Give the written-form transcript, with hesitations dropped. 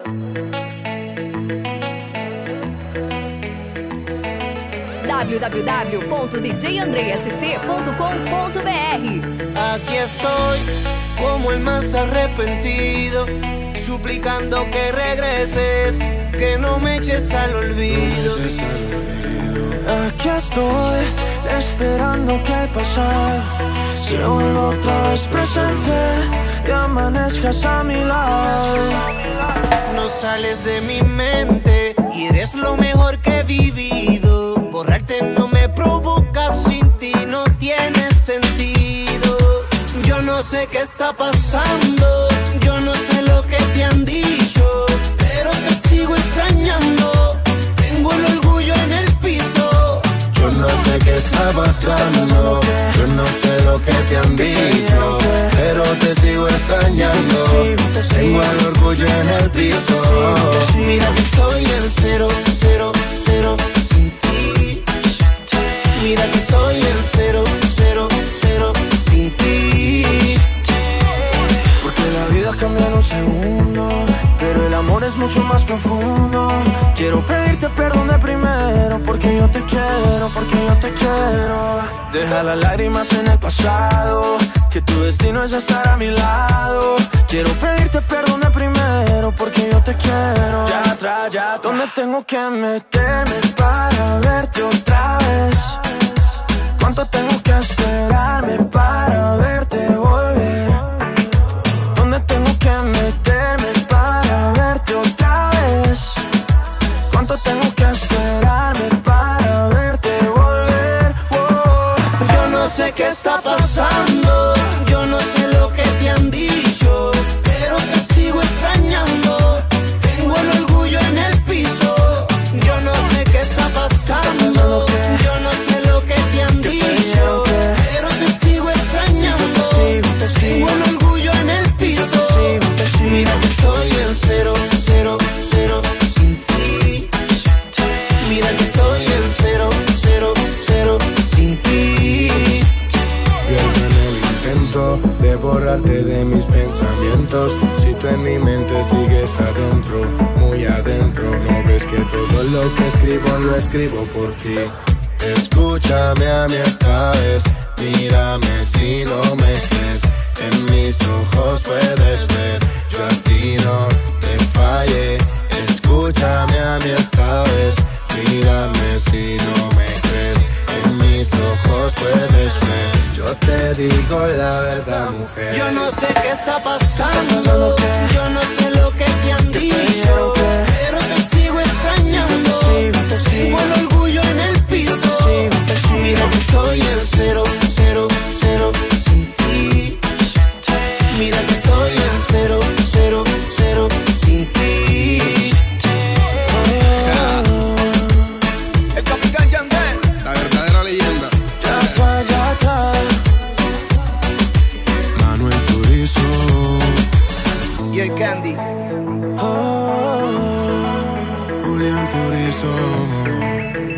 www.djandreasc.com.br. Aquí estoy, como el más arrepentido, suplicando que regreses, que no me eches al olvido. Aquí estoy, esperando que el pasado se vuelva otra vez presente y amanezcas a mi lado. No sales de mi mente y eres lo mejor que he vivido. Borrarte no me provoca, sin ti no tiene sentido. Yo no sé qué está pasando, yo no sé lo que te han dicho, pero te sigo extrañando, tengo el orgullo en el piso. Yo no sé qué está pasando, yo no sé lo que te han dicho, pero te sigo extrañando, tengo el orgullo en el piso. Mira que estoy en 0, 0, 0 sin ti. Mira que soy el 0, 0, 0 sin ti. Porque la vida cambia en un segundo, pero el amor es mucho más profundo. Quiero pedirte perdón de primero, porque yo te quiero, porque yo te quiero. Deja las lágrimas en el pasado, que tu destino es estar a mi lado. Quiero pedirte perdón de primero, porque yo te quiero. Ya atrás, ya ¿dónde tengo que meterme para verte otra vez? ¿Cuánto tengo que esperarme para verte volver? ¿Dónde tengo que meterme para verte otra vez? ¿Cuánto tengo que esperarme para verte volver? Yo no sé qué está pasando, yo no sé lo que te han dicho, pero te sigo extrañando, tengo el orgullo en el piso. Yo no sé qué está pasando, yo no sé lo que te han dicho, pero te sigo extrañando, tengo el orgullo en el piso. Mira que estoy en 0, 0, 0 sin ti. Mira que soy el 0, 0, 0 sin ti. Pierdo en el intento de borrarte de mis pensamientos. Si tú en mi mente sigues adentro, muy adentro. No ves que todo lo que escribo lo escribo por ti. Escúchame a mí esta vez, mírame si no me crees. En mis ojos puedes ver, yo a ti no te fallé. Escúchame a mí esta vez, mírame si no me crees. En mis ojos puedes ver, yo te digo la verdad, mujer. Yo no sé qué está pasando, yo no sé lo que te han dicho, pero te sigo extrañando, tengo el orgullo en el piso. Mira que estoy en 0, 0, 0 sin ti. Mira que soy el 0, 0, 0 sin ti. El Capitán Yandel, la verdadera leyenda. Manuel Turizo Y el Candy. Julián Turizo.